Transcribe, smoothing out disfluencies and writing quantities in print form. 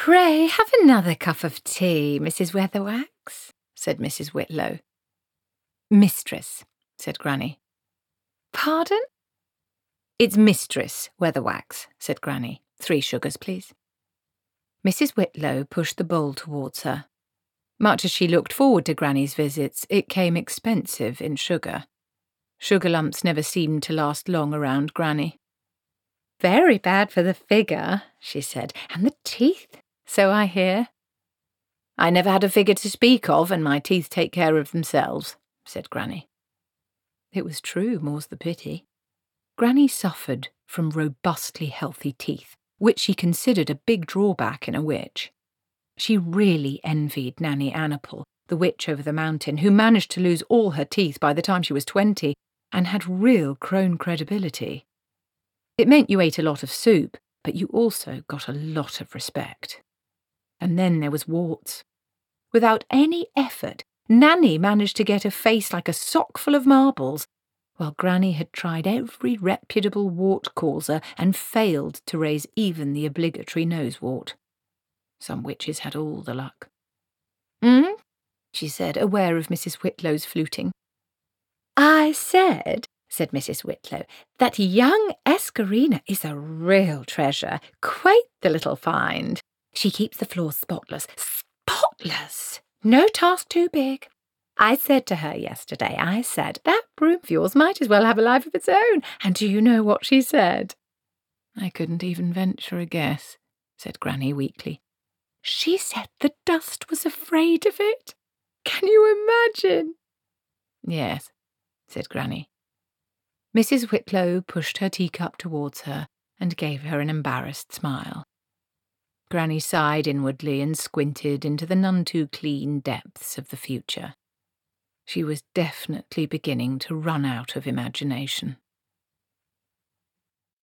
"Pray have another cup of tea, Mrs. Weatherwax," said Mrs. Whitlow. "Mistress," said Granny. "Pardon?" "It's Mistress Weatherwax," said Granny. 3 sugars, please." Mrs. Whitlow pushed the bowl towards her. Much as she looked forward to Granny's visits, it came expensive in sugar. Sugar lumps never seemed to last long around Granny. "Very bad for the figure," she said, "and the teeth, so I hear." "I never had a figure to speak of, and my teeth take care of themselves," said Granny. It was true, more's the pity. Granny suffered from robustly healthy teeth, which she considered a big drawback in a witch. She really envied Nanny Anapple, the witch over the mountain, who managed to lose all her teeth by the time she was 20 and had real crone credibility. It meant you ate a lot of soup, but you also got a lot of respect. And then there was warts. Without any effort, Nanny managed to get a face like a sock full of marbles, while Granny had tried every reputable wart causer and failed to raise even the obligatory nose wart. Some witches had all the luck. She said, aware of Mrs. Whitlow's fluting. "I said," said Mrs. Whitlow, "that young Escarina is a real treasure, quite the little find. She keeps the floors spotless. Spotless! No task too big. I said to her yesterday, that broom of yours might as well have a life of its own. And do you know what she said?" "I couldn't even venture a guess," said Granny weakly. "She said the dust was afraid of it. Can you imagine?" "Yes," said Granny. Mrs. Whitlow pushed her teacup towards her and gave her an embarrassed smile. Granny sighed inwardly and squinted into the none-too-clean depths of the future. She was definitely beginning to run out of imagination.